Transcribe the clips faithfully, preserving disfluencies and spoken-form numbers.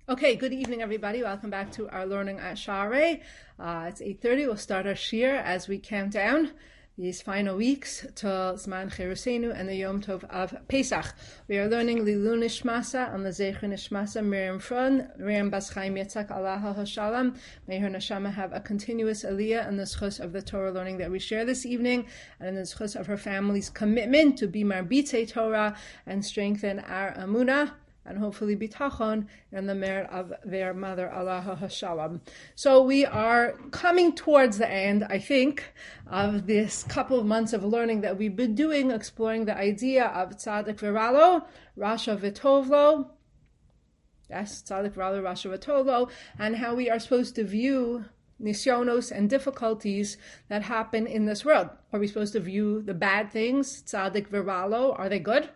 Okay, good evening, everybody. Welcome back to our learning at Sha'arei. Uh, it's eight thirty. We'll start our shir as we count down these final weeks to Zman Cherusenu and the Yom Tov of Pesach. We are learning Lilu Nishmasa and the Zecher Nishmasa Miriam Fron, Miriam Bas Chaim Yitzhak Allah HaShalom. May her neshama have a continuous aliyah in the schus of the Torah learning that we share this evening, and in the schus of her family's commitment to be Marbitei Torah and strengthen our Amunah, and hopefully bitachon and the merit of their mother, Allah HaShalom. So we are coming towards the end, I think, of this couple of months of learning that we've been doing, exploring the idea of Tzadik V'Ralo, Rasha V'Tovlo, yes, Tzadik V'Ralo, Rasha V'Tovlo, and how we are supposed to view nisyonos and difficulties that happen in this world. Are we supposed to view the bad things, Tzadik V'Ralo, are they good?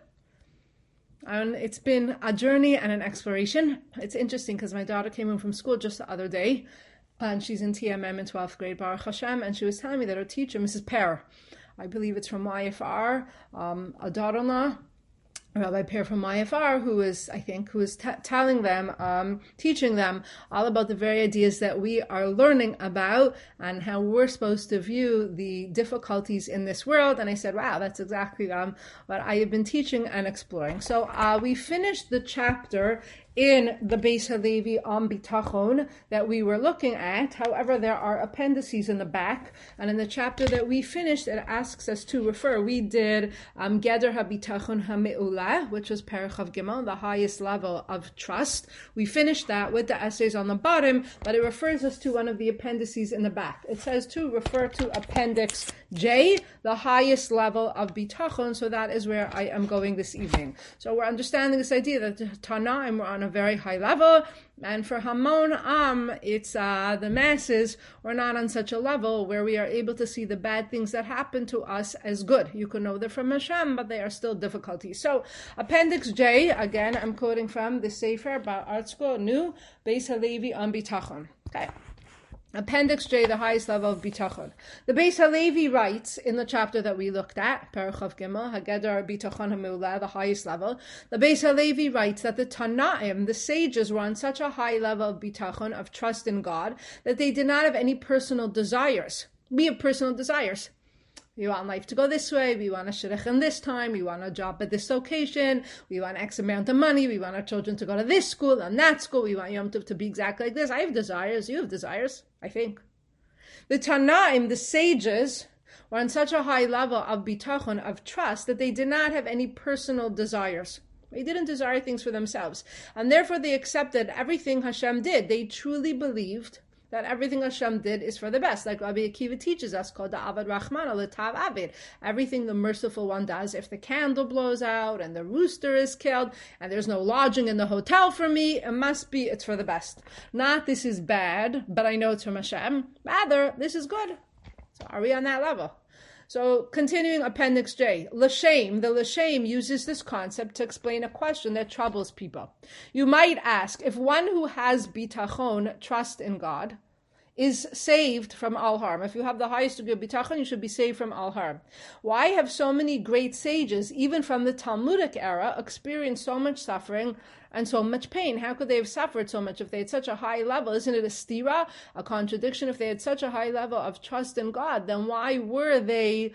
And it's been a journey and an exploration. It's interesting because my daughter came in from school just the other day, and she's in T M M in twelfth grade, Baruch Hashem, and she was telling me that her teacher, Missus Per, I believe it's from Y F R, um, a daughter-in-law, Rabbi Per from Y F R, who is, I think, who is t- telling them, um, teaching them all about the very ideas that we are learning about and how we're supposed to view the difficulties in this world. And I said, wow, that's exactly um, what I have been teaching and exploring. So uh, we finished the chapter in the Beis HaLevi on Bitachon that we were looking at. However, there are appendices in the back, and in the chapter that we finished, it asks us to refer. We did um, Geder HaBitachon HaMe'ulah, which was Perach Gimel, the highest level of trust. We finished that with the essays on the bottom, but it refers us to one of the appendices in the back. It says to refer to Appendix J, the highest level of Bitachon, so that is where I am going this evening. So we're understanding this idea that Tanaim were on a very high level, and for Hamon Am, it's uh, the masses, we're not on such a level where we are able to see the bad things that happen to us as good. You can know they're from Hashem, but they are still difficulties. So Appendix J, again, I'm quoting from the Sefer by Artzko, New Beis HaLevi on Bitachon. Okay. Appendix J, the highest level of Bitachon. The Beis HaLevi writes in the chapter that we looked at, Perach Gimel, Hageder Bitachon HaMe'ulah, the highest level. The Beis HaLevi writes that the Tanaim, the sages, were on such a high level of Bitachon, of trust in God, that they did not have any personal desires. We have personal desires. We want life to go this way. We want a shidduch in this time. We want a job at this location. We want X amount of money. We want our children to go to this school and that school. We want Yom Tov to be exactly like this. I have desires. You have desires, I think. The Tanaim, the sages, were on such a high level of bitachon, of trust, that they did not have any personal desires. They didn't desire things for themselves. And therefore they accepted everything Hashem did. They truly believed that everything Hashem did is for the best. Like Rabbi Akiva teaches us, called the Avad Rahman, L'tav Avid. Everything the merciful one does, if the candle blows out and the rooster is killed and there's no lodging in the hotel for me, it must be, it's for the best. Not this is bad, but I know it's from Hashem. Rather, this is good. So are we on that level? So continuing Appendix J, L'Shem, the L'Shem uses this concept to explain a question that troubles people. You might ask, if one who has bitachon, trust in God, is saved from all harm. If you have the highest degree of bitachon, you should be saved from all harm. Why have so many great sages, even from the Talmudic era, experienced so much suffering and so much pain? How could they have suffered so much if they had such a high level? Isn't it a stira, a contradiction? If they had such a high level of trust in God, then why were they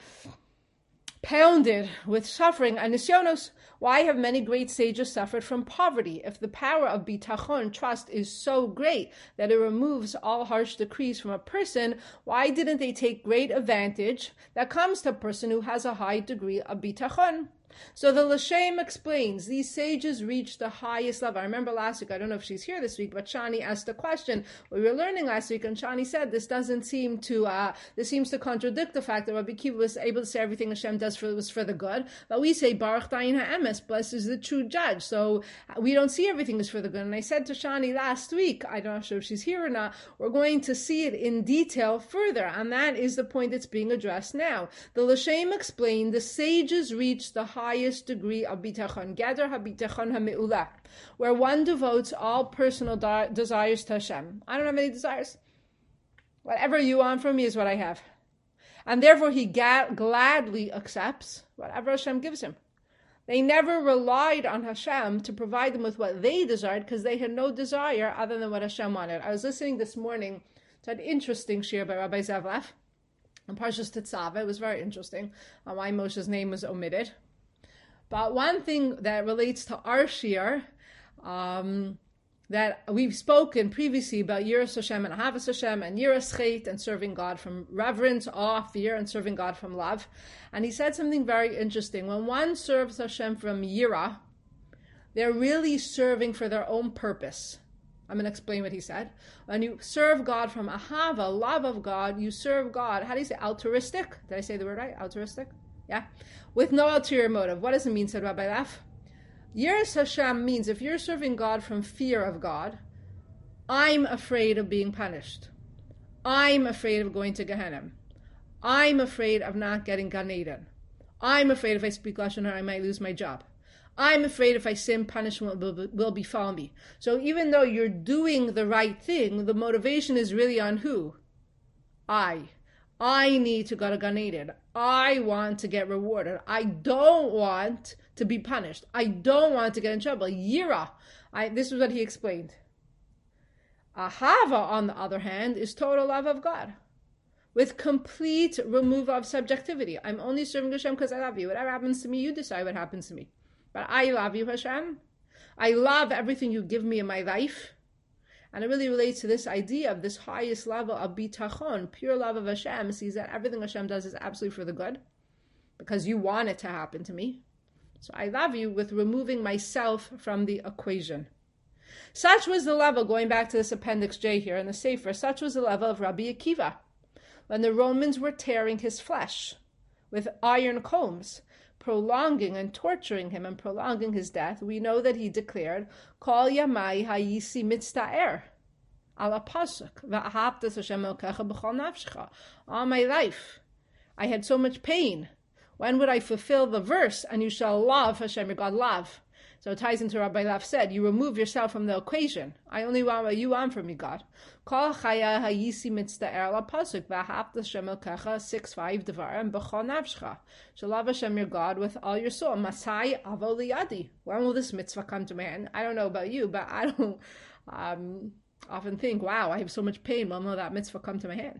pounded with suffering and nisyonos? Why have many great sages suffered from poverty? If the power of bitachon, trust, is so great that it removes all harsh decrees from a person, why didn't they take great advantage that comes to a person who has a high degree of bitachon? So the L'Shem explains, these sages reached the highest level. I remember last week, I don't know if she's here this week, but Shani asked a question. We were learning last week, and Shani said, this doesn't seem to, uh, this seems to contradict the fact that Rabbi Akiva was able to say everything Hashem does for, was for the good. But we say, Baruch Dayin HaEmes, blessed is the true judge. So we don't see everything is for the good. And I said to Shani last week, I don't know if she's here or not, we're going to see it in detail further. And that is the point that's being addressed now. The L'Shem explained, the sages reached the highest highest degree of bitachon, Geder HaBitachon HaMe'ulah, where one devotes all personal de- desires to Hashem. I don't have any desires. Whatever you want from me is what I have. And therefore he ga- gladly accepts whatever Hashem gives him. They never relied on Hashem to provide them with what they desired because they had no desire other than what Hashem wanted. I was listening this morning to an interesting shir by Rabbi Zavlev on Parshas Tetzaveh. It was very interesting on why Moshe's name was omitted. But one thing that relates to our shir, um, that we've spoken previously about Yiras Hashem and Ahavas Hashem and Yiras Chet and serving God from reverence, awe, fear, and serving God from love. And he said something very interesting. When one serves Hashem from Yira, they're really serving for their own purpose. I'm going to explain what he said. When you serve God from Ahava, love of God, you serve God, how do you say, altruistic? Did I say the word right? Altruistic? Yeah? With no ulterior motive. What does it mean, said Rabbi Leff? Yiras Hashem means if you're serving God from fear of God, I'm afraid of being punished. I'm afraid of going to Gehenna. I'm afraid of not getting Gan Eden. I'm afraid if I speak Lashon Hara, I might lose my job. I'm afraid if I sin, punishment will, will befall me. So even though you're doing the right thing, the motivation is really on who? I. I need to go to Gan Eden. I want to get rewarded. I don't want to be punished. I don't want to get in trouble. Yira. I, this is what he explained. Ahava, on the other hand, is total love of God, with complete removal of subjectivity. I'm only serving Hashem because I love you. Whatever happens to me, you decide what happens to me. But I love you, Hashem. I love everything you give me in my life. And it really relates to this idea of this highest level of bitachon, pure love of Hashem, sees that everything Hashem does is absolutely for the good, because you want it to happen to me. So I love you with removing myself from the equation. Such was the level, going back to this Appendix J here in the Sefer, such was the level of Rabbi Akiva, when the Romans were tearing his flesh with iron combs, prolonging and torturing him and prolonging his death. We know that he declared, Kol yamai hayisi mitzta'er, ala pasuk, va'ahavtas Hashem elkecha b'chol nafshecha. All my life, I had so much pain. When would I fulfill the verse, and you shall love Hashem, your God, love? So it ties into what Rabbi Leff said, you remove yourself from the equation. I only want what you want from me, God. Kol chaya hayisi mitzta'er la pasuk, v'ahavtas Hashem elkecha, six, five, devarim, b'chol nafshecha. Shall love Hashem, your God, with all your soul. Masai avo liyadi. When will this mitzvah come to my hand? I don't know about you, but I don't um, often think, wow, I have so much pain. When will that mitzvah come to my hand?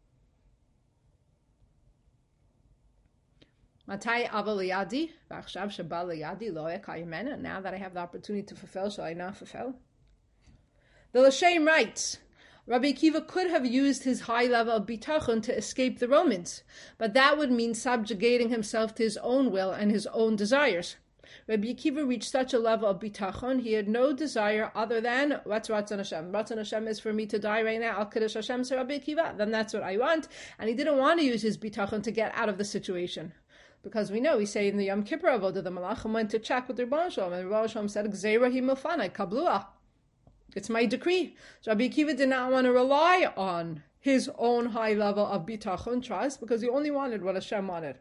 Matai avaliyadi, v'achshav sheba liyadi lo ekayimena. Now that I have the opportunity to fulfill, shall I not fulfill? The L'Shem writes, Rabbi Akiva could have used his high level of bitachon to escape the Romans, but that would mean subjugating himself to his own will and his own desires. Rabbi Akiva reached such a level of bitachon, he had no desire other than, what's Ratzon Hashem? Ratzon Hashem is for me to die right now, Al Kiddush Hashem, so Rabbi Akiva, then that's what I want. And he didn't want to use his bitachon to get out of the situation. Because we know, we say in the Yom Kippur Avodah, the Malachim went to check with the Rebbeinu Shalom, and the Rebbeinu Shalom said, Gzeira hi milfanai, kablua. It's my decree. So Rabbi Akiva did not want to rely on his own high level of bitachon, trust, because he only wanted what Hashem wanted.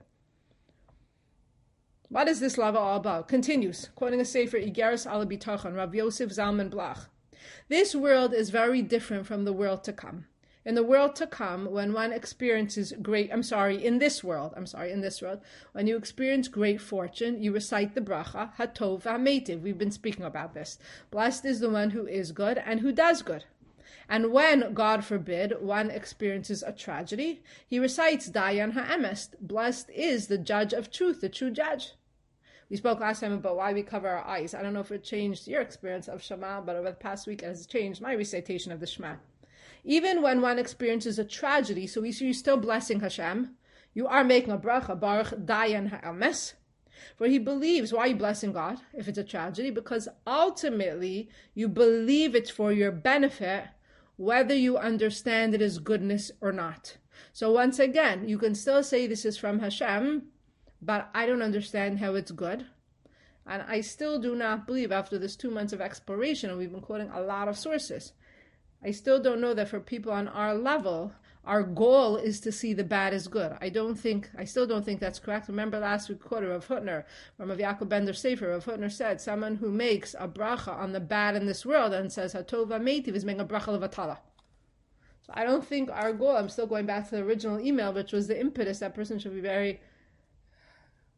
What is this level all about? Continues, quoting a sefer, Igeres ala bitachon, Rav Yosef Zalman Blach. This world is very different from the world to come. In the world to come, when one experiences great, I'm sorry, in this world, I'm sorry, in this world, when you experience great fortune, you recite the bracha, Hatov HaMeitiv. We've been speaking about this. Blessed is the one who is good and who does good. And when, God forbid, one experiences a tragedy, he recites Dayan HaEmes. Blessed is the judge of truth, the true judge. We spoke last time about why we cover our eyes. I don't know if it changed your experience of Shema, but over the past week it has changed my recitation of the Shema. Even when one experiences a tragedy, so we see you still blessing Hashem, you are making a bracha, Baruch Dayan HaEmes. For he believes, why are you blessing God if it's a tragedy? Because ultimately you believe it's for your benefit, whether you understand it as goodness or not. So once again, you can still say this is from Hashem, but I don't understand how it's good. And I still do not believe, after this two months of exploration, and we've been quoting a lot of sources, I still don't know that for people on our level, our goal is to see the bad as good. I don't think, I still don't think that's correct. Remember last week quoted Rav Hutner from Rav Yaakov Bender Sefer. Rav Hutner said, someone who makes a bracha on the bad in this world and says, Hatov HaMeitiv, is making a bracha levatala. So I don't think our goal, I'm still going back to the original email, which was the impetus, that person should be very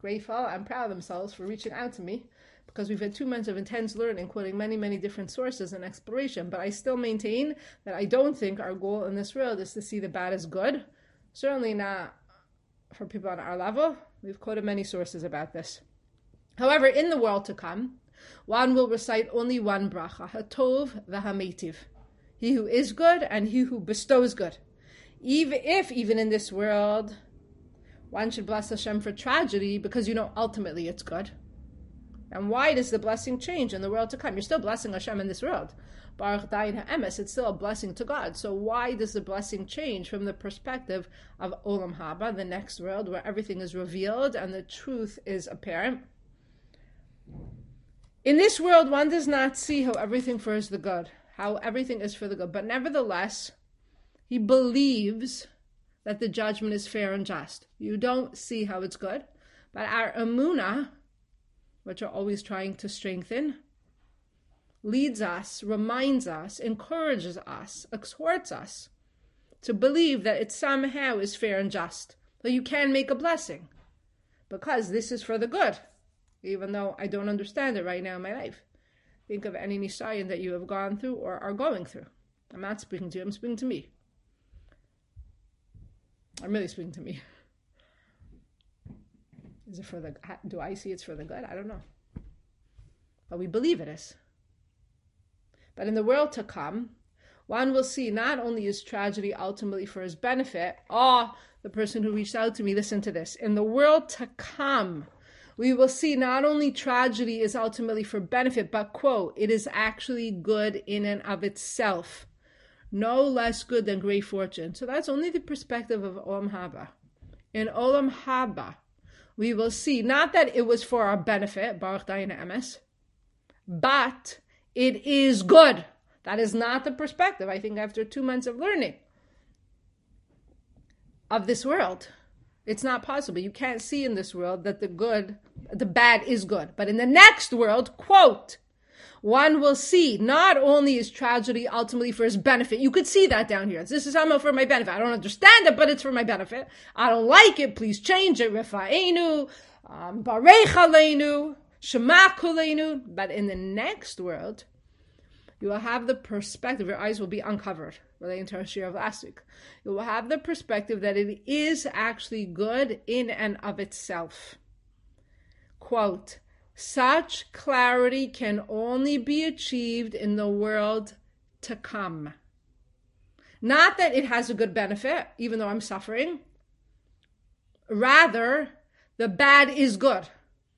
grateful and proud of themselves for reaching out to me, because we've had two months of intense learning, quoting many, many different sources and exploration. But I still maintain that I don't think our goal in this world is to see the bad as good. Certainly not for people on our level. We've quoted many sources about this. However, in the world to come, one will recite only one bracha, Hatov v'Hametiv, he who is good and he who bestows good. Even if, even in this world, one should bless Hashem for tragedy, because you know ultimately it's good. And why does the blessing change in the world to come? You're still blessing Hashem in this world. Baruch Dayin HaEmes, it's still a blessing to God. So why does the blessing change from the perspective of Olam Haba, the next world, where everything is revealed and the truth is apparent? In this world, one does not see how everything for is the good, how everything is for the good. But nevertheless, he believes that the judgment is fair and just. You don't see how it's good, but our emunah, which are always trying to strengthen, leads us, reminds us, encourages us, exhorts us to believe that it somehow is fair and just. So you can make a blessing, because this is for the good, even though I don't understand it right now in my life. Think of any nisayon that you have gone through or are going through. I'm not speaking to you, I'm speaking to me. I'm really speaking to me. Is it for the, do I see it's for the good? I don't know. But we believe it is. But in the world to come, one will see not only is tragedy ultimately for his benefit. Oh, the person who reached out to me, listen to this. In the world to come, we will see not only tragedy is ultimately for benefit, but, quote, it is actually good in and of itself. No less good than great fortune. So that's only the perspective of Olam Haba. In Olam Haba, we will see not that it was for our benefit, Baruch Dayin HaEmes, but it is good. That is not the perspective, I think, after two months of learning of this world. It's not possible. You can't see in this world that the good, the bad is good. But in the next world, quote, one will see not only is tragedy ultimately for his benefit. You could see that down here. This is somehow for my benefit. I don't understand it, but it's for my benefit. I don't like it. Please change it. Rifa'enu, um, Barech Aleinu, Shema Kuleinu. But in the next world, you will have the perspective. Your eyes will be uncovered, relating to our share of last week. You will have the perspective that it is actually good in and of itself. Quote, such clarity can only be achieved in the world to come. Not that it has a good benefit, even though I'm suffering. Rather, the bad is good.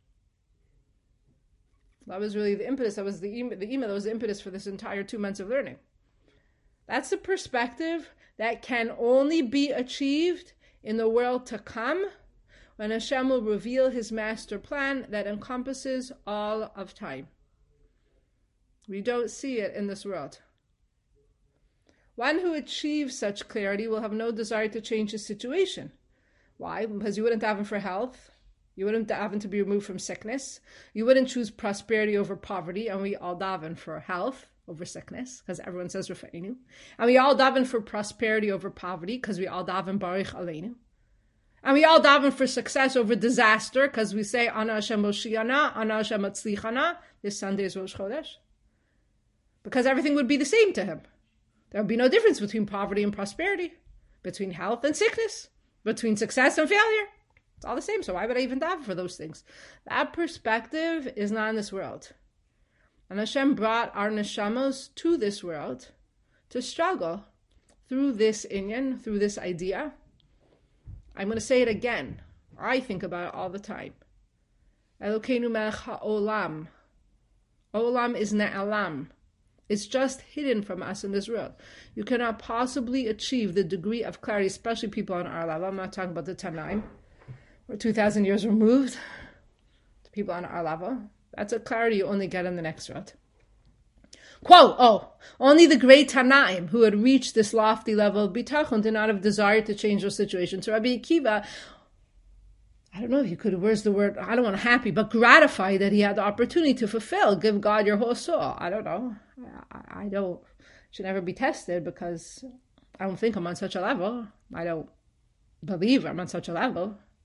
That was really the impetus. That was the email, the email that was the impetus for this entire two months of learning. That's the perspective that can only be achieved in the world to come, when Hashem will reveal his master plan that encompasses all of time. We don't see it in this world. One who achieves such clarity will have no desire to change his situation. Why? Because you wouldn't daven for health. You wouldn't daven to be removed from sickness. You wouldn't choose prosperity over poverty, and we all daven for health over sickness, because everyone says Rafa'inu. And we all daven for prosperity over poverty, because we all daven Baruch Aleinu. And we all daven for success over disaster, because we say, Ana Hashem Moshiana, Ana Hashem Matzlichana, this Sunday is Rosh Chodesh. Because everything would be the same to him. There would be no difference between poverty and prosperity, between health and sickness, between success and failure. It's all the same, so why would I even daven for those things? That perspective is not in this world. And Hashem brought our neshamos to this world to struggle through this inyan, through this idea. I'm going to say it again. I think about it all the time. Elokeinu melech ha'olam. Olam is ne'alam. It's just hidden from us in this world. You cannot possibly achieve the degree of clarity, especially people on our level. I'm not talking about the Tanaim. We're two thousand years removed. To people on our level. That's a clarity you only get in the next world. Quote, oh, only the great Tanaim who had reached this lofty level of bitachon did not have desire to change their situation. So Rabbi Akiva, I don't know if you could, where's the word, I don't want to happy, but gratified that he had the opportunity to fulfill, give God your whole soul. I don't know. I, I don't, should never be tested, because I don't think I'm on such a level. I don't believe I'm on such a level.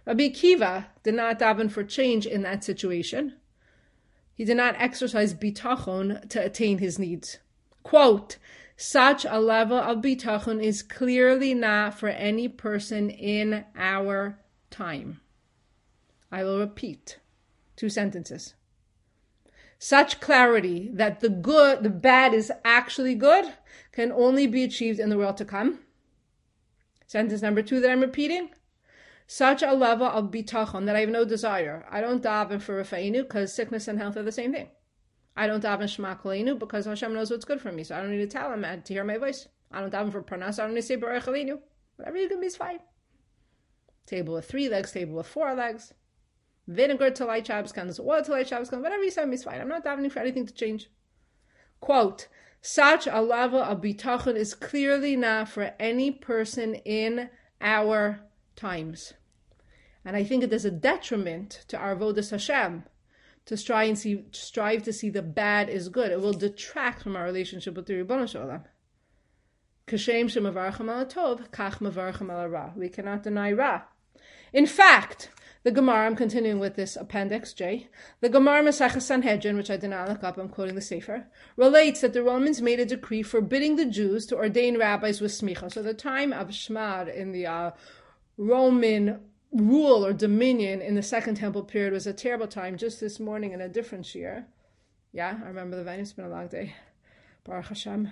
Rabbi Akiva did not daven for change in that situation. He did not exercise bitachon to attain his needs. Quote, such a level of bitachon is clearly not for any person in our time. I will repeat two sentences. Such clarity that the good, the bad is actually good can only be achieved in the world to come. Sentence number two that I'm repeating. Such a level of bitachon that I have no desire. I don't daven for Rafa'inu because sickness and health are the same thing. I don't daven Shema Kaleinu because Hashem knows what's good for me, so I don't need to tell him to hear my voice. I don't daven for Parnas, I don't need to say Baruch Aleinu. Whatever you give me is fine. Table with three legs, table with four legs. Vinegar to light Shabbos candles, oil to light Shabbos candles, whatever you send me is fine. I'm not davening for anything to change. Quote, such a level of bitachon is clearly not for any person in our times. And I think it is a detriment to our avodas Hashem to strive and see, strive to see the bad is good. It will detract from our relationship with the Ribbono Shel Olam. Kashem shemavarchem al tov, kach mavarchem al ra. We cannot deny ra. In fact, the Gemara, I'm continuing with this appendix J, the Gemara Maseches Sanhedrin, which I did not look up, I'm quoting the Sefer, relates that the Romans made a decree forbidding the Jews to ordain rabbis with smicha. So the time of Shmad in the uh, Roman rule or dominion in the Second Temple period was a terrible time. Just this morning in a different shiur, yeah, I remember the venue, it's been a long day, Baruch Hashem.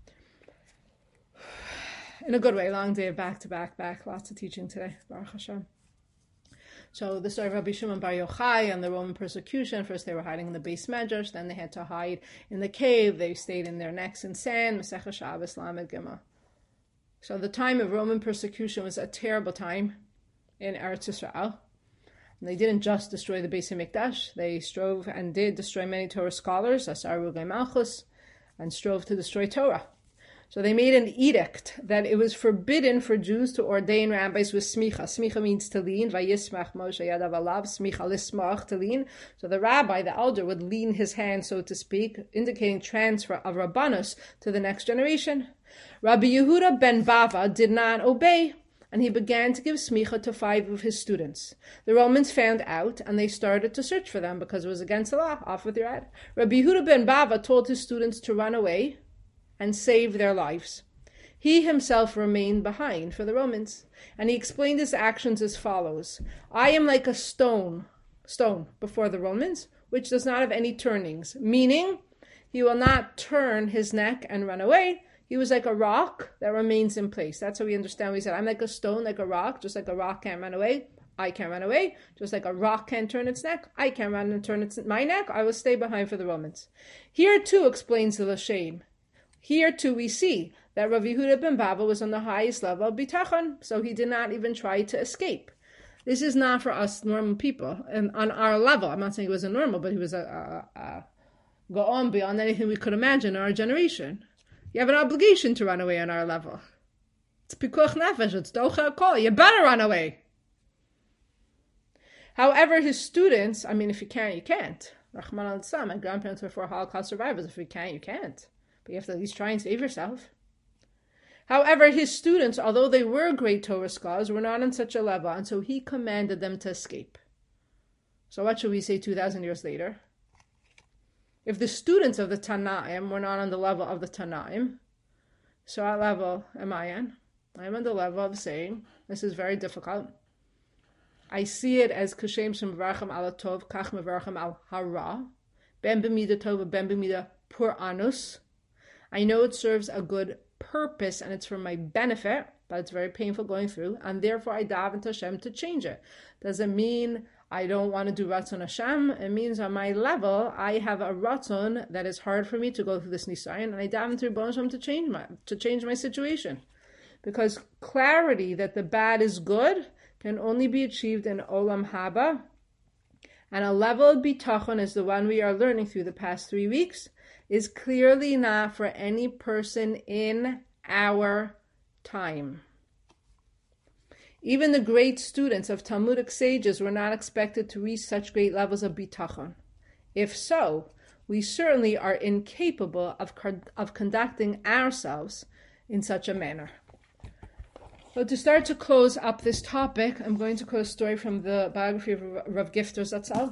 In a good way, long day of back to back, back, lots of teaching today, Baruch Hashem. So the story of Rabbi Shimon Bar Yochai and the Roman persecution. First they were hiding in the Beis Medrash, then they had to hide in the cave. They stayed in their necks in sand. Masechah Shabbos Lamed Gimel. So the time of Roman persecution was a terrible time in Eretz Yisrael. And they didn't just destroy the Beis Hamikdash. They strove and did destroy many Torah scholars, Asar Rugei Malchus, and strove to destroy Torah. So they made an edict that it was forbidden for Jews to ordain rabbis with smicha. Smicha means to lean. Vayismach Moshe yadav alav. Smicha lismach, to lean. So the rabbi, the elder, would lean his hand, so to speak, indicating transfer of rabbanus to the next generation. Rabbi Yehuda ben Bava did not obey, and he began to give smicha to five of his students. The Romans found out, and they started to search for them because it was against the law. Off with your head. Rabbi Yehuda ben Bava told his students to run away and save their lives. He himself remained behind for the Romans, and he explained his actions as follows. I am like a stone, stone before the Romans, which does not have any turnings, meaning he will not turn his neck and run away. He was like a rock that remains in place. That's how we understand. We said, I'm like a stone, like a rock, just like a rock can't run away. I can't run away. Just like a rock can't turn its neck, I can't run and turn its my neck. I will stay behind for the Romans. Here too explains the Lashem. Here too we see that Rav Yehuda ben Bava was on the highest level of bitachon, so he did not even try to escape. This is not for us normal people, and on our level. I'm not saying he was a normal, but he was a, a, a go on beyond anything we could imagine in our generation. You have an obligation to run away on our level. It's pikuach nefesh, it's docha kol. You better run away. However, his students, I mean, if you can't, you can't. Rahman al-Tzam, my grandparents were for Holocaust survivors. If you can't, you can't. But you have to at least try and save yourself. However, his students, although they were great Torah scholars, were not on such a level, and so he commanded them to escape. So what should we say two thousand years later? If the students of the Tanaim were not on the level of the Tanaim, so what level am I on? I'm on the level of saying, this is very difficult. I see it as Kashem Shem Varachim Al Tov, Kach Mevarachim Al Hara, Ben B'mida Tova, Ben B'mida Pur Anus. I know it serves a good purpose and it's for my benefit, but it's very painful going through, and therefore I daven to Hashem to change it. Does it mean I don't want to do Ratzon Hashem? It means on my level, I have a Ratzon that is hard for me to go through this Nisayon, and I daven to Ribbono Shel Olam to change my to change my situation. Because clarity that the bad is good can only be achieved in Olam Haba, and a level of bitachon as the one we are learning through the past three weeks is clearly not for any person in our time. Even the great students of Talmudic sages were not expected to reach such great levels of bitachon. If so, we certainly are incapable of, of conducting ourselves in such a manner. So to start to close up this topic, I'm going to quote a story from the biography of Rav Gifter Zatzal.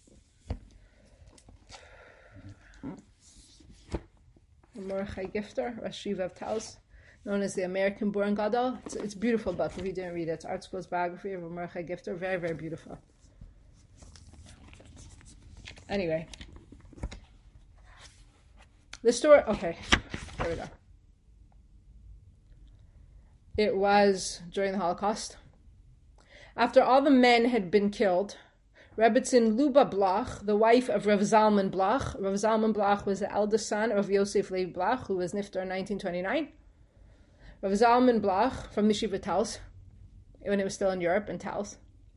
Mordechai Gifter, Rosh Yeshiva of Taos, known as the American-born Gadol. It's, it's a beautiful book if you didn't read it. It's Art School's biography of Mordechai Gifter. Very, very beautiful. Anyway. The story, okay, there we go. It was during the Holocaust. After all the men had been killed, Rebbetzin Luba Bloch, the wife of Rav Zalman Bloch, Rav Zalman Bloch was the eldest son of Yosef Leib Bloch, who was niftar in nineteen twenty-nine. Rav Zalman Bloch from the Yeshiva Taos, when it was still in Europe, in Taos.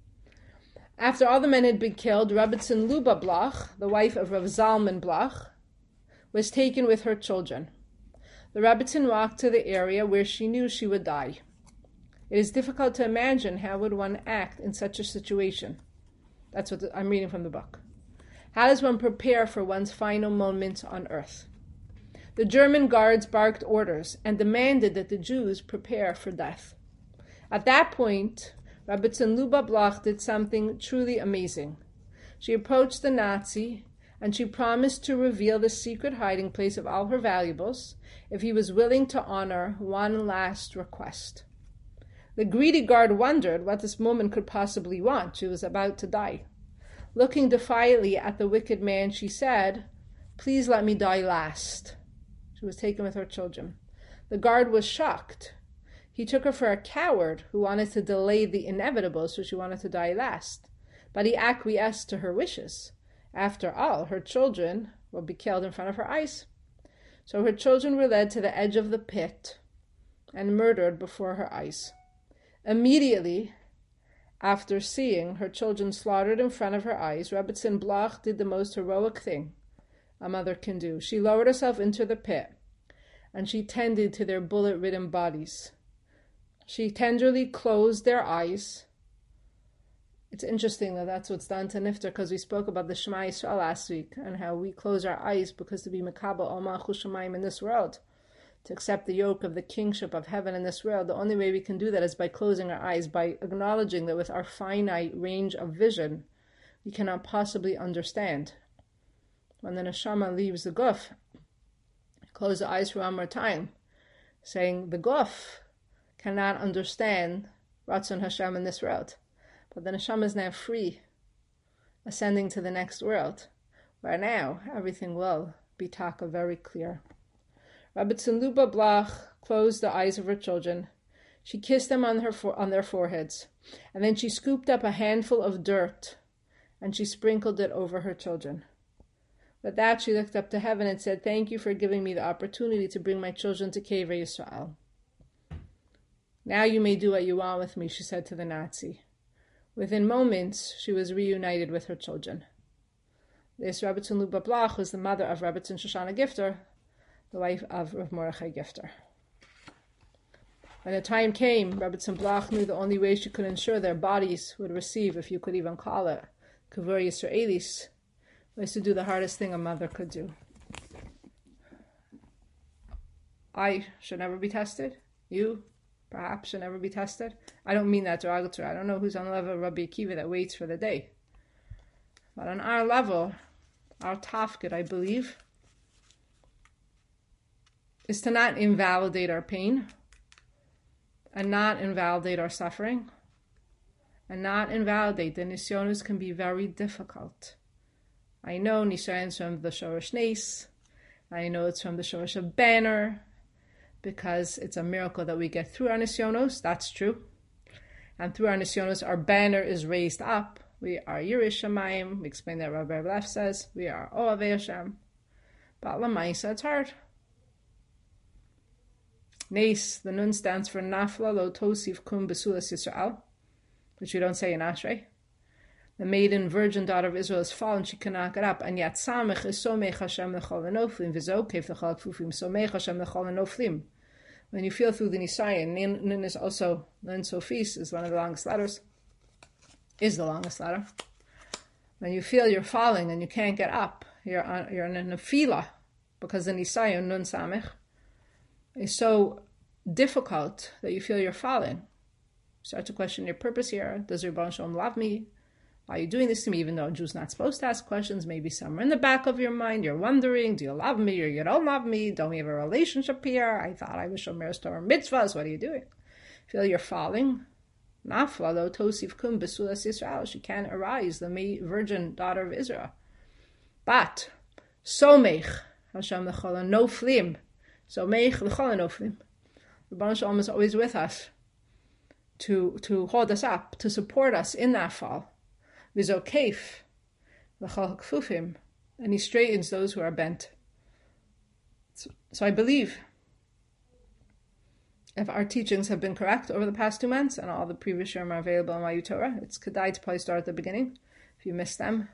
After all the men had been killed, Rebbetzin Luba Bloch, the wife of Rav Zalman Bloch, was taken with her children. The Rebbetzin walked to the area where she knew she would die. It is difficult to imagine how would one act in such a situation. That's what the, I'm reading from the book. How does one prepare for one's final moments on earth? The German guards barked orders and demanded that the Jews prepare for death. At that point, Rebbetzin Luba Bloch did something truly amazing. She approached the Nazi and she promised to reveal the secret hiding place of all her valuables if he was willing to honor one last request. The greedy guard wondered what this woman could possibly want. She was about to die. Looking defiantly at the wicked man, she said, "Please let me die last." She was taken with her children. The guard was shocked. He took her for a coward who wanted to delay the inevitable, so she wanted to die last. But he acquiesced to her wishes. After all, her children would be killed in front of her eyes. So her children were led to the edge of the pit and murdered before her eyes. Immediately after seeing her children slaughtered in front of her eyes, Rebbetzin Bloch did the most heroic thing a mother can do. She lowered herself into the pit, and she tended to their bullet-ridden bodies. She tenderly closed their eyes. It's interesting that that's what's done to Niftar, because we spoke about the Shema Yisrael last week, and how we close our eyes because to be Mekabel Al Malchus Shamayim in this world, to accept the yoke of the kingship of heaven in this world, the only way we can do that is by closing our eyes, by acknowledging that with our finite range of vision, we cannot possibly understand. When the neshama leaves the guf, close the eyes for one more time, saying the guf cannot understand Ratzon Hashem in this world. But the neshama is now free, ascending to the next world, where now everything will be taka very clear. Rebbetzin Luba Bloch closed the eyes of her children. She kissed them on, her for- on their foreheads, and then she scooped up a handful of dirt, and she sprinkled it over her children. With that, she looked up to heaven and said, "Thank you for giving me the opportunity to bring my children to Kever Yisrael. Now you may do what you want with me," she said to the Nazi. Within moments, she was reunited with her children. This Rebbetzin Luba Bloch was the mother of Rebbetzin Shoshana Gifter, the wife of Rav Mordechai Gifter. When the time came, Rebbetzin Bloch knew the only way she could ensure their bodies would receive, if you could even call it, Kavur Yisraelis, was to do the hardest thing a mother could do. I should never be tested. You, perhaps, should never be tested. I don't mean that derogatory. I don't know who's on the level of Rabbi Akiva that waits for the day. But on our level, our tafkid, I believe, is to not invalidate our pain, and not invalidate our suffering, and not invalidate. The nisyonos can be very difficult. I know nisyonos from the Shorosh Nes. I know it's from the Shorosh of Banner, because it's a miracle that we get through our nisyonos. That's true. And through our nisyonos, our banner is raised up. We are Yirish Shamayim. We explain that Rabbi Leff says. We are Ohavei Hashem. But Lamaisa, it's hard. Nes, the nun stands for Nafla Lo Tosif Kum Besulas Yisrael, which we don't say in Ashrei. The maiden virgin daughter of Israel is fallen, she cannot get up, and yet Samech is Somech Hashem Lechol Enoflim, V'zokev Lechol Kfufim, Somech Hashem Lechol Enoflim. When you feel through the Nisayan, Nun is also, Nun Sofis is one of the longest letters, is the longest letter. When you feel you're falling and you can't get up, you're, on, you're in a nefila, because the Nisayan, Nun Samech, is so difficult that you feel you're falling. Start to question your purpose here. Does Rebbeinu Shalom love me? Why are you doing this to me, even though a Jew's not supposed to ask questions? Maybe somewhere in the back of your mind, you're wondering, do you love me or you don't love me? Don't we have a relationship here? I thought I was Shomer Torah mitzvahs. What are you doing? Feel you're falling? Nafla lo tosif kum besulas Yisrael. She can't arise, the virgin daughter of Israel. But, somech, Hashem l'chol noflim. Somech l'chol noflim. The Rebbeinu Shalom is always with us to, to hold us up, to support us in that fall. V'zokef l'chol kfufim, and he straightens those who are bent. So, so I believe if our teachings have been correct over the past two months, and all the previous years are available on my Torah, it's kedai to probably start at the beginning, if you missed them,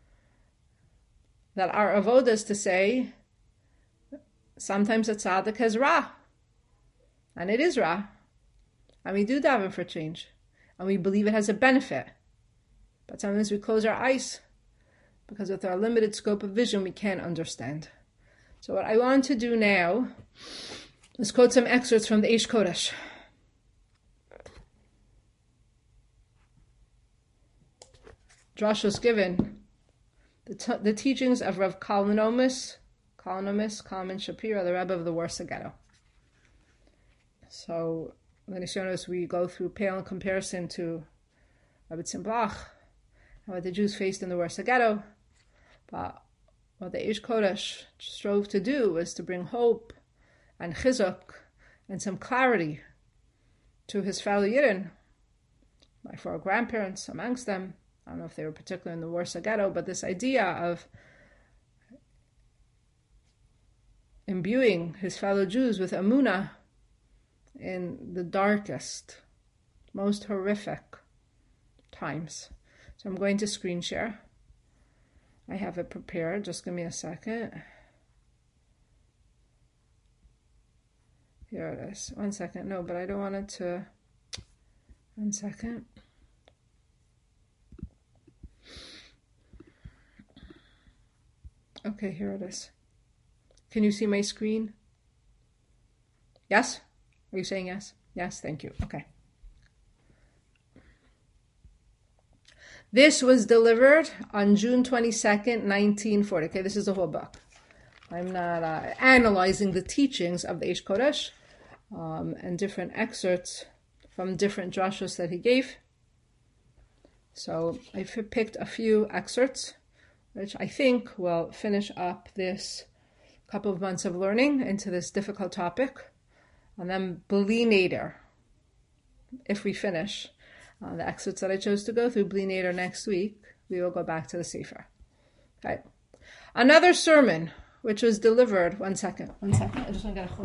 that our avodah is to say, sometimes a tzaddik has ra, and it is ra, and we do daven for change, and we believe it has a benefit. But sometimes we close our eyes because with our limited scope of vision, we can't understand. So what I want to do now is quote some excerpts from the Eish Kodesh. Drashos given, the, t- the teachings of Rav Kalmanos, Kalmanos, Kalman Shapira, the Rebbe of the Warsaw Ghetto. So, the Nisyonos, we go through pale in comparison to Rabbi Tzimblach, what the Jews faced in the Warsaw Ghetto. But what the Eish Kodesh strove to do was to bring hope and chizuk and some clarity to his fellow Yidden, my four grandparents amongst them. I don't know if they were particularly in the Warsaw Ghetto, but this idea of imbuing his fellow Jews with emunah in the darkest, most horrific times. So I'm going to screen share. I have it prepared. Just give me a second. Here it is. One second. No, but I don't want it to... One second. Okay, here it is. Can you see my screen? Yes? Are you saying yes? Yes, thank you. Okay. This was delivered on June twenty-second, nineteen forty. Okay, this is the whole book. I'm not uh, analyzing the teachings of the Eish Kodesh um, and different excerpts from different drashos that he gave. So I picked a few excerpts, which I think will finish up this couple of months of learning into this difficult topic. And then Bli Neder, if we finish uh, the excerpts that I chose to go through, Bli Neder next week, we will go back to the Sefer. Okay. Another sermon, which was delivered, one second, one second, I just want to get a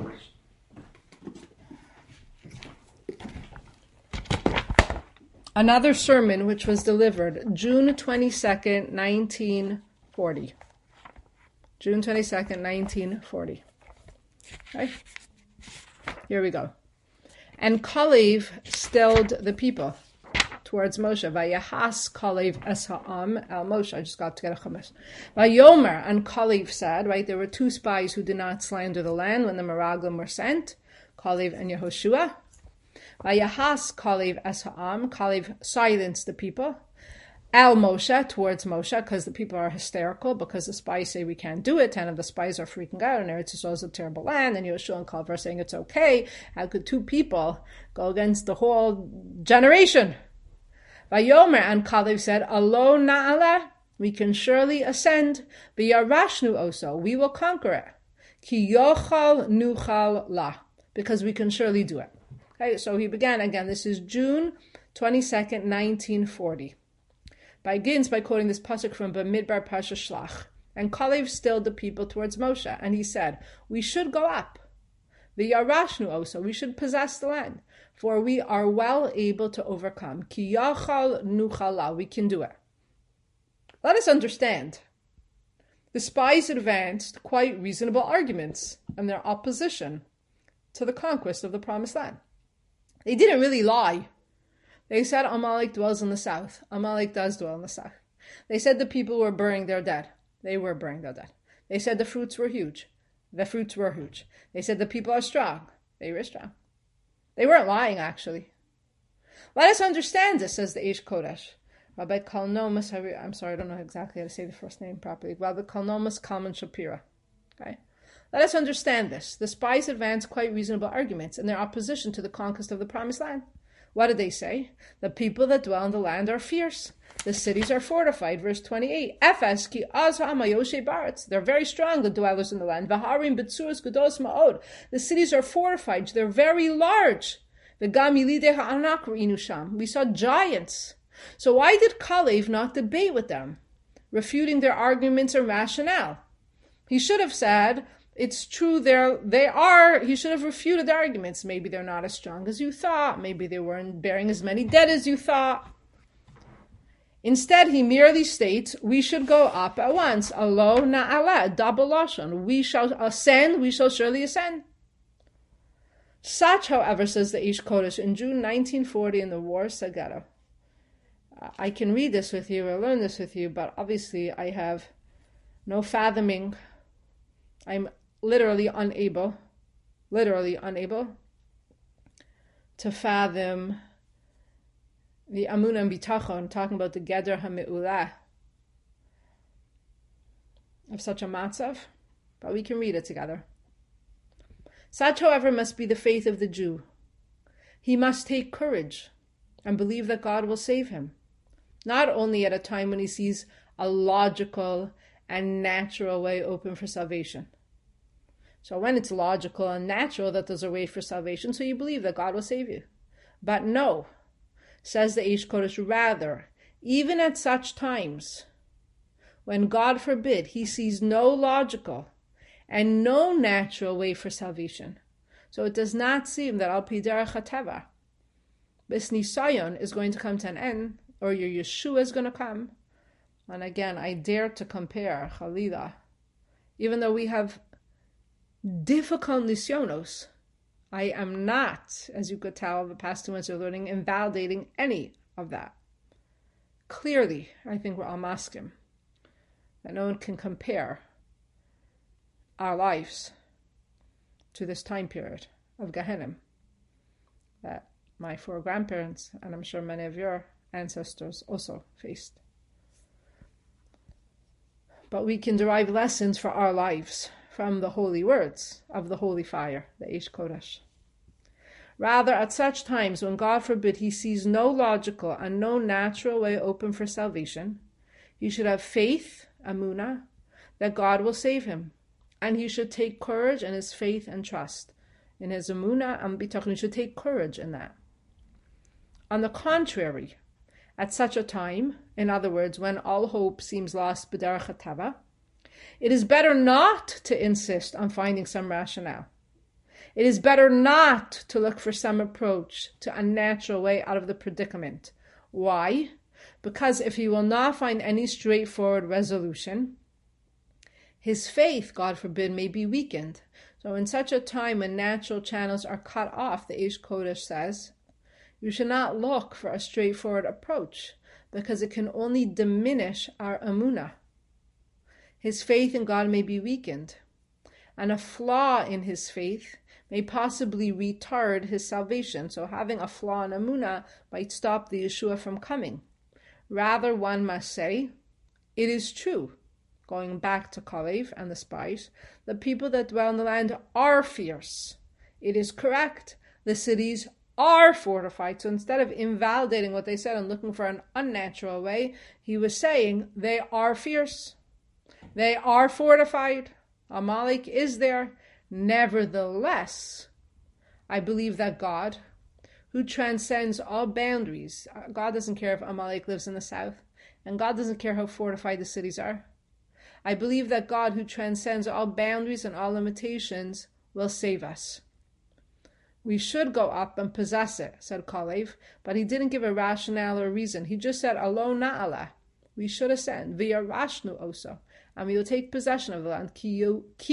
chumash. Another sermon, which was delivered June twenty-second, nineteen forty. June twenty-second, nineteen forty. Okay. Here we go. And Kalev stilled the people towards Moshe. Vayahas Kalev es ha'am el Moshe. I just got to get a chumash. Vayomer, and Kalev said, right, there were two spies who did not slander the land when the Meraglim were sent, Kalev and Yehoshua. Vayahas Kalev es ha'am. Kalev silenced the people. El Moshe, towards Moshe, because the people are hysterical, because the spies say we can't do it. Ten of the spies are freaking out, and Eretz Yisrael is a terrible land, and Yoshua and Caleb are saying it's okay. How could two people go against the whole generation? Vayomer, and Caleb said, Alo na'ala, we can surely ascend. V'yarashnu oso, we will conquer it. Ki yochal nuchal la, because we can surely do it. Okay, so he began again. This is June twenty-second, nineteen forty. Begins by quoting this pasuk from Bamidbar Pasha Shlach. And Kalev stilled the people towards Moshe, and he said, we should go up. The Yarashnu also, we should possess the land, for we are well able to overcome. Ki yachal nuchala, we can do it. Let us understand. The spies advanced quite reasonable arguments in their opposition to the conquest of the promised land. They didn't really lie. They said Amalek dwells in the south. Amalek does dwell in the south. They said the people were burying their dead. They were burying their dead. They said the fruits were huge. The fruits were huge. They said the people are strong. They were strong. They weren't lying, actually. Let us understand this, says the Eish Kodesh. Rabbi Kalnomus, I'm sorry, I don't know exactly how to say the first name properly. Rabbi Kalnomus Kalman Shapira. Okay. Let us understand this. The spies advance quite reasonable arguments in their opposition to the conquest of the Promised Land. What did they say? The people that dwell in the land are fierce. The cities are fortified. Verse twenty-eight. Efes ki az ha'amayoshe baretz. They're very strong, the dwellers in the land. V'harim b'tzuras gedos ma'od. The cities are fortified. They're very large. V'gam yilidei ha'anak re'inu sham. We saw giants. So why did Kalev not debate with them, refuting their arguments and rationale? He should have said, it's true, they're, they are, he should have refuted the arguments. Maybe they're not as strong as you thought. Maybe they weren't bearing as many dead as you thought. Instead, he merely states, we should go up at once. Alo na'ala, double lashon. We shall ascend, we shall surely ascend. Such, however, says the Eish Kodesh, in June nineteen forty in the war of Sagara. I can read this with you or learn this with you, but obviously I have no fathoming. I'm literally unable, literally unable to fathom the Amunah and Bitachon, talking about the Geder HaMe'ulah of such a matzav, but we can read it together. Such, however, must be the faith of the Jew. He must take courage and believe that God will save him, not only at a time when he sees a logical and natural way open for salvation. So when it's logical and natural that there's a way for salvation, so you believe that God will save you. But no, says the Eish Kodesh, rather, even at such times, when God forbid he sees no logical and no natural way for salvation, so it does not seem that Al Pi Derech HaTeva, this Nisayon is going to come to an end, or your Yeshua is going to come. And again, I dare to compare, Chalila, even though we have difficult nisyonos, I am not, as you could tell, the past two months of learning, invalidating any of that. Clearly, I think we're all maskim, that no one can compare our lives to this time period of Gehenim that my four grandparents, and I'm sure many of your ancestors also faced. But we can derive lessons for our lives from the holy words of the holy fire, the Eish Kodesh. Rather, at such times when God forbid he sees no logical and no natural way open for salvation, he should have faith, amunah, that God will save him. And he should take courage in his faith and trust. In his amunah and bitachon, he should take courage in that. On the contrary, at such a time, in other words, when all hope seems lost b'derech hatava, it is better not to insist on finding some rationale. It is better not to look for some approach to a natural way out of the predicament. Why? Because if he will not find any straightforward resolution, his faith, God forbid, may be weakened. So in such a time when natural channels are cut off, the Eish Kodesh says, you should not look for a straightforward approach, because it can only diminish our amunah. His faith in God may be weakened, and a flaw in his faith may possibly retard his salvation. So having a flaw in amunah might stop the Yeshua from coming. Rather, one must say, it is true, going back to Kalev and the spies, the people that dwell in the land are fierce. It is correct, the cities are fortified. So instead of invalidating what they said and looking for an unnatural way, he was saying they are fierce. They are fortified. Amalek is there. Nevertheless, I believe that God, who transcends all boundaries, God doesn't care if Amalek lives in the south, and God doesn't care how fortified the cities are. I believe that God, who transcends all boundaries and all limitations, will save us. We should go up and possess it, said Kalev, but he didn't give a rationale or reason. He just said, Alo na'ala. We should ascend, via rashnu also, and we will take possession of the land. Ki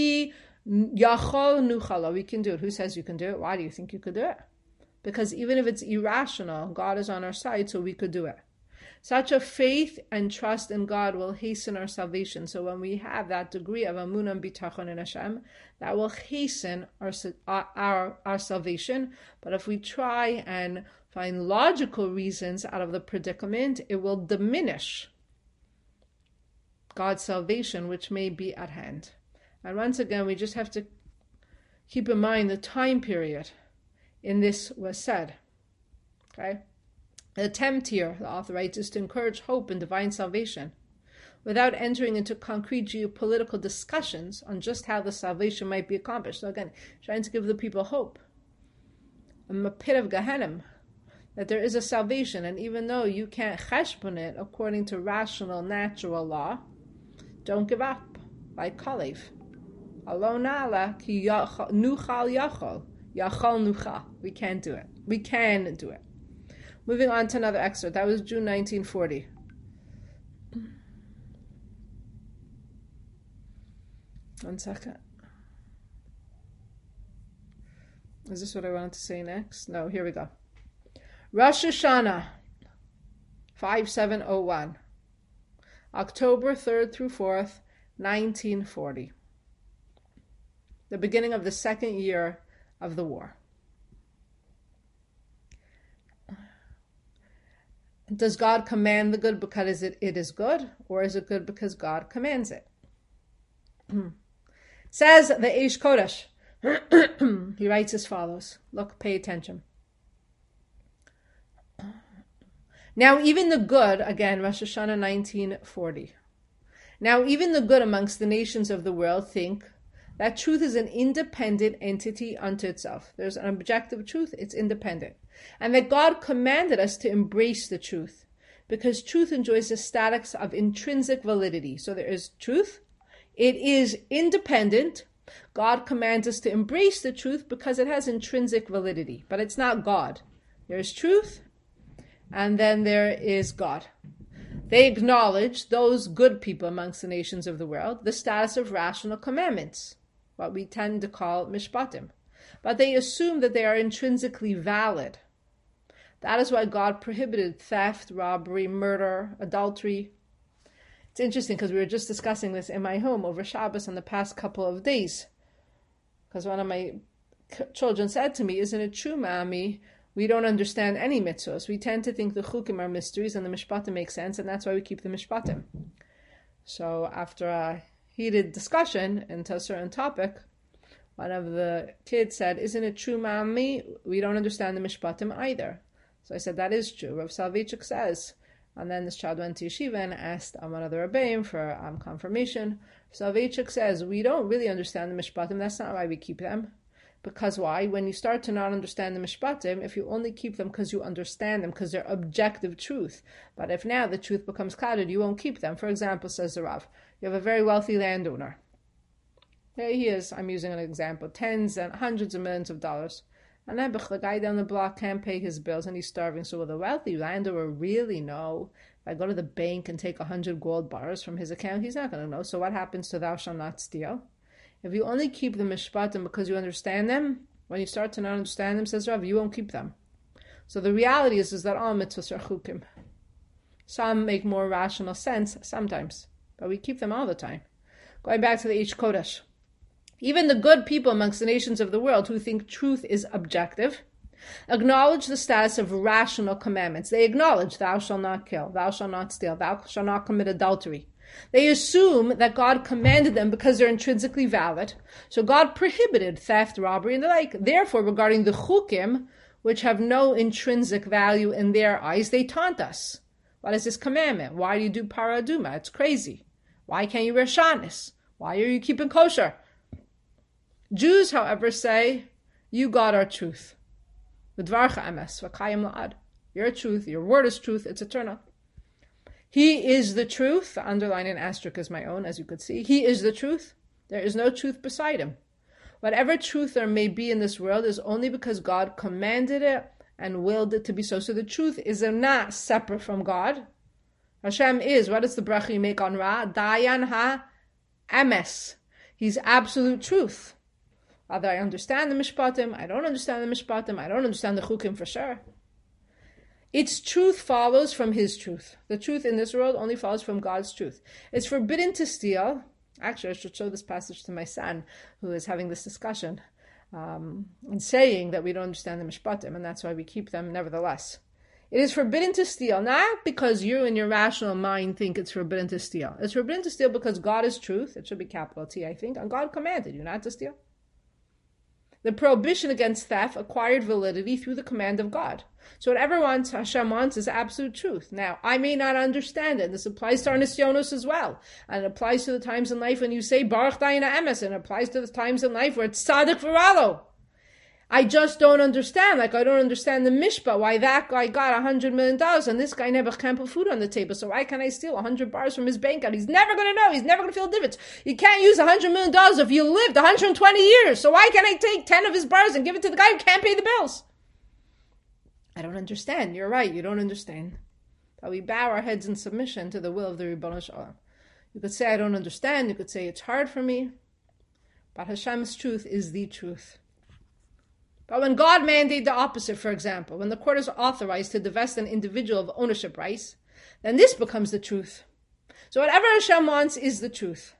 yachol nuchala. We can do it. Who says you can do it? Why do you think you could do it? Because even if it's irrational, God is on our side, so we could do it. Such a faith and trust in God will hasten our salvation. So when we have that degree of amunah and bitachon in Hashem, that will hasten our, our, our salvation. But if we try and find logical reasons out of the predicament, it will diminish God's salvation, which may be at hand. And once again, we just have to keep in mind the time period in this was said. Okay? The attempt here, the author writes, is to encourage hope in divine salvation without entering into concrete geopolitical discussions on just how the salvation might be accomplished. So again, trying to give the people hope, a pit of Gehenna, that there is a salvation, and even though you can't cheshbon it according to rational, natural law, don't give up, like Kalev. Alon ala ki nuchal yachol, yachol nuchal. We can't do it. We can do it. Moving on to another excerpt. That was June nineteen forty. One second. Is this what I wanted to say next? No, here we go. Rosh Hashanah, five seven oh one. October third through fourth, nineteen forty. The beginning of the second year of the war. Does God command the good because it, it is good, or is it good because God commands it? Says the Eish Kodesh. He writes as follows. Look, pay attention. Now even the good, again, Rosh Hashanah nineteen forty. Now even the good amongst the nations of the world think that truth is an independent entity unto itself. There's an objective truth, it's independent. And that God commanded us to embrace the truth, because truth enjoys the status of intrinsic validity. So there is truth, it is independent. God commands us to embrace the truth because it has intrinsic validity, but it's not God. There's truth, and then there is God. They acknowledge, those good people amongst the nations of the world, the status of rational commandments, what we tend to call mishpatim. But they assume that they are intrinsically valid. That is why God prohibited theft, robbery, murder, adultery. It's interesting because we were just discussing this in my home over Shabbos in the past couple of days. Because one of my children said to me, isn't it true, Mommy, we don't understand any mitzvahs. We tend to think the chukim are mysteries and the mishpatim make sense, and that's why we keep the mishpatim. So after a heated discussion into a certain topic, one of the kids said, isn't it true, Mommy, we don't understand the mishpatim either. So I said, that is true. Rav Soloveitchik says. And then this child went to yeshiva and asked um, one of the rabbeim for um, confirmation. Soloveitchik says, we don't really understand the mishpatim. That's not why we keep them. Because why? When you start to not understand the mishpatim, if you only keep them because you understand them, because they're objective truth. But if now the truth becomes clouded, you won't keep them. For example, says the Rav, you have a very wealthy landowner. There he is, I'm using an example, tens and hundreds of millions of dollars. And then the guy down the block can't pay his bills and he's starving. So will the wealthy landowner really know? If I go to the bank and take a hundred gold bars from his account, he's not going to know. So what happens to thou shalt not steal? If you only keep the mishpatim because you understand them, when you start to not understand them, says Rav, you won't keep them. So the reality is, is that all mitzvahs are chukim. Some make more rational sense sometimes, but we keep them all the time. Going back to the Eish Kodesh. Even the good people amongst the nations of the world who think truth is objective acknowledge the status of rational commandments. They acknowledge thou shalt not kill, thou shalt not steal, thou shalt not commit adultery. They assume that God commanded them because they're intrinsically valid. So God prohibited theft, robbery, and the like. Therefore, regarding the chukim, which have no intrinsic value in their eyes, they taunt us. What is this commandment? Why do you do paraduma? It's crazy. Why can't you wear shanis? Why are you keeping kosher? Jews, however, say, you, God, are truth. V'dvarcha emes, v'kayim la'ad. Your truth, your word is truth, it's eternal. He is the truth. The underline and asterisk is my own, as you could see. He is the truth. There is no truth beside him. Whatever truth there may be in this world is only because God commanded it and willed it to be so. So the truth is not separate from God. Hashem is, what does the bracha you make on Ra? Dayan ha emes. He's absolute truth. Either I understand the mishpatim, I don't understand the mishpatim, I don't understand the chukim for sure. Its truth follows from his truth. The truth in this world only follows from God's truth. It's forbidden to steal. Actually, I should show this passage to my son, who is having this discussion. um, and saying that we don't understand the mishpatim, and that's why we keep them nevertheless. It is forbidden to steal, not because you in your rational mind think it's forbidden to steal. It's forbidden to steal because God is truth. It should be capital T, I think, and God commanded you not to steal. The prohibition against theft acquired validity through the command of God. So whatever wants, Hashem wants is absolute truth. Now, I may not understand it. This applies to our nisyonos as well. And it applies to the times in life when you say Baruch Dayina Emes, and it applies to the times in life where it's Tzaddik V'Ralo. I just don't understand. Like, I don't understand the mishpah, why that guy got a hundred million dollars and this guy never can put food on the table. So why can I steal a hundred bars from his bank account? He's never going to know. He's never going to feel the difference. You can't use a hundred million dollars if you lived one hundred twenty years. So why can't I take ten of his bars and give it to the guy who can't pay the bills? I don't understand. You're right. You don't understand. But we bow our heads in submission to the will of the Ribono Shel Olam. You could say, I don't understand. You could say, it's hard for me. But Hashem's truth is the truth. But when God mandated the opposite, for example, when the court is authorized to divest an individual of ownership rights, then this becomes the truth. So whatever Hashem wants is the truth.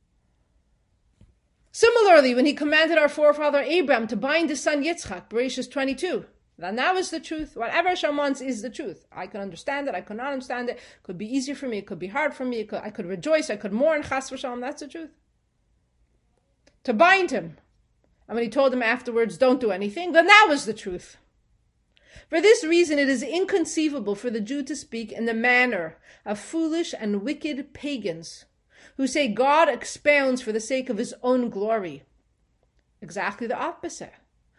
Similarly, when he commanded our forefather Abraham to bind his son Yitzchak, Bereshis twenty-two, then that was the truth. Whatever Hashem wants is the truth. I can understand it, I could not understand it. It could be easier for me, it could be hard for me, it could, I could rejoice, I could mourn, chas v'shalom, that's the truth. To bind him. And when he told him afterwards, don't do anything, then that was the truth. For this reason, it is inconceivable for the Jew to speak in the manner of foolish and wicked pagans who say God expounds for the sake of his own glory. Exactly the opposite.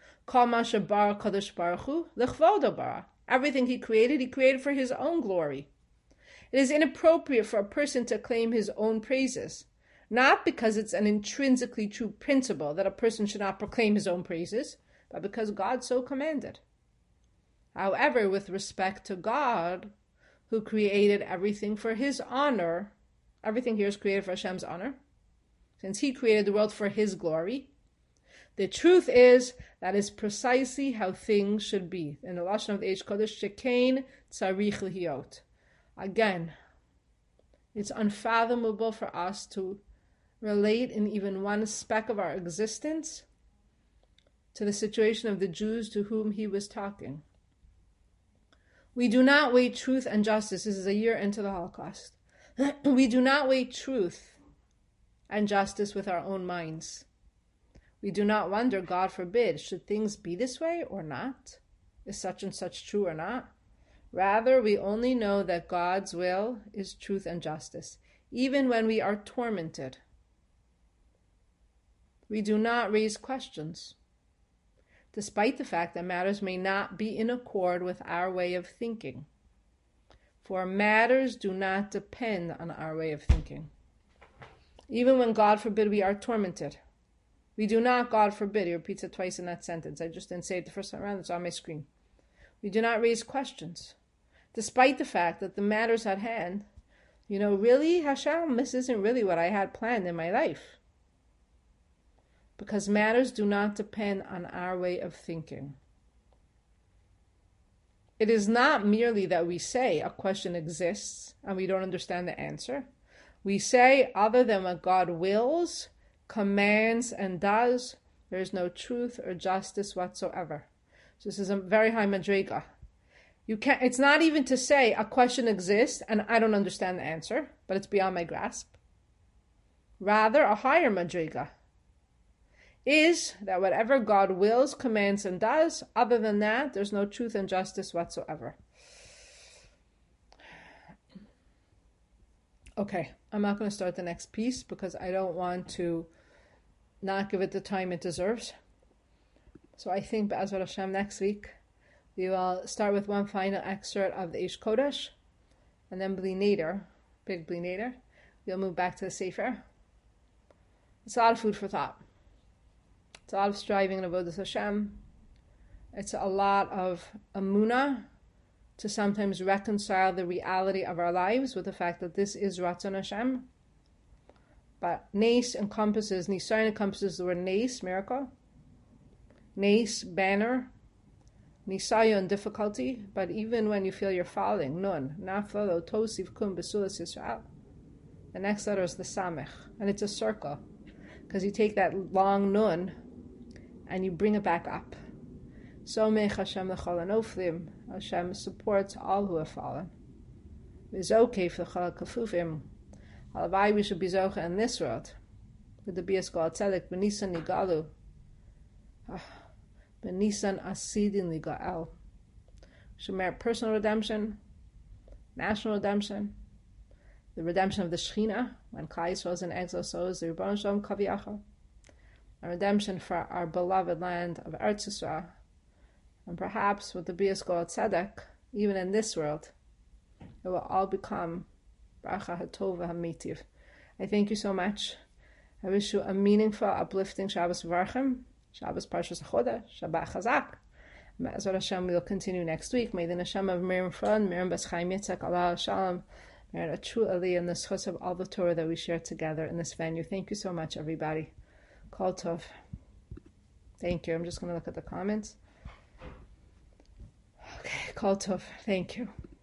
Everything he created, he created for his own glory. It is inappropriate for a person to claim his own praises. Not because it's an intrinsically true principle that a person should not proclaim his own praises, but because God so commanded. However, with respect to God, who created everything for his honor, everything here is created for Hashem's honor, since he created the world for his glory, the truth is that is precisely how things should be. In the Lashon of the Eish Kodesh, Shekein Tzarich Lihiot. Again, it's unfathomable for us to relate in even one speck of our existence to the situation of the Jews to whom he was talking. We do not weigh truth and justice. This is a year into the Holocaust. We do not weigh truth and justice with our own minds. We do not wonder, God forbid, should things be this way or not? Is such and such true or not? Rather, we only know that God's will is truth and justice, even when we are tormented. We do not raise questions, despite the fact that matters may not be in accord with our way of thinking. For matters do not depend on our way of thinking. Even when, God forbid, we are tormented, we do not, God forbid, he repeats it twice in that sentence. I just didn't say it the first time around, it's on my screen. We do not raise questions, despite the fact that the matters at hand, you know, really, Hashem, this isn't really what I had planned in my life. Because matters do not depend on our way of thinking. It is not merely that we say a question exists and we don't understand the answer. We say, other than what God wills, commands, and does, there is no truth or justice whatsoever. So this is a very high madrega. You can't, it's not even to say a question exists and I don't understand the answer, but it's beyond my grasp. Rather, a higher madrega is that whatever God wills, commands, and does, other than that, there's no truth and justice whatsoever. Okay, I'm not going to start the next piece because I don't want to not give it the time it deserves. So I think, Be'ezrat Hashem, next week, we will start with one final excerpt of the Eish Kodesh, and then Bli Neder, big Bli Neder. We'll move back to the Sefer. It's a lot of food for thought. It's a lot of striving in Avodas Hashem. It's a lot of emunah to sometimes reconcile the reality of our lives with the fact that this is Ratzon Hashem. But Nes encompasses, Nisayon encompasses the word Nes, miracle. Nes, banner. Nisayon, difficulty. But even when you feel you're falling, Nun, Naflo, Tosiv, Kum, Besulas Yisrael. The next letter is the Samech, and it's a circle. Because you take that long Nun, and you bring it back up. So mech Hashem l'chol hanoflim. Hashem supports all who have fallen. V'zokef l'chol kafufim. Halavai we should be zocha in this world. With the Bias Gal Tzedek, b'nisan nigalu. B'nisan asidin ligael. We should merit personal redemption, national redemption, the redemption of the Shechina, when Klal Yisrael was in exile, so is the Rebbeinu Shalom Kaviyachal, a redemption for our beloved land of Eretz Yisrael, and perhaps with the Bias Gal Tzedek, even in this world, it will all become Bracha Hatova Hamitiv. I thank you so much. I wish you a meaningful, uplifting Shabbos V'archim, Shabbos Parshas Chodesh, Shabbat Chazak. Me'ezrat Hashem, we will continue next week. May the Neshama of Miriam Fron, Miriam Bas Chaim Yitzhak, Allah Shalom, merit a true aliyah in the schus of all the Torah that we share together in this venue. Thank you so much, everybody. Kol Tov. Thank you. I'm just going to look at the comments. Okay, Kol Tov. Thank you.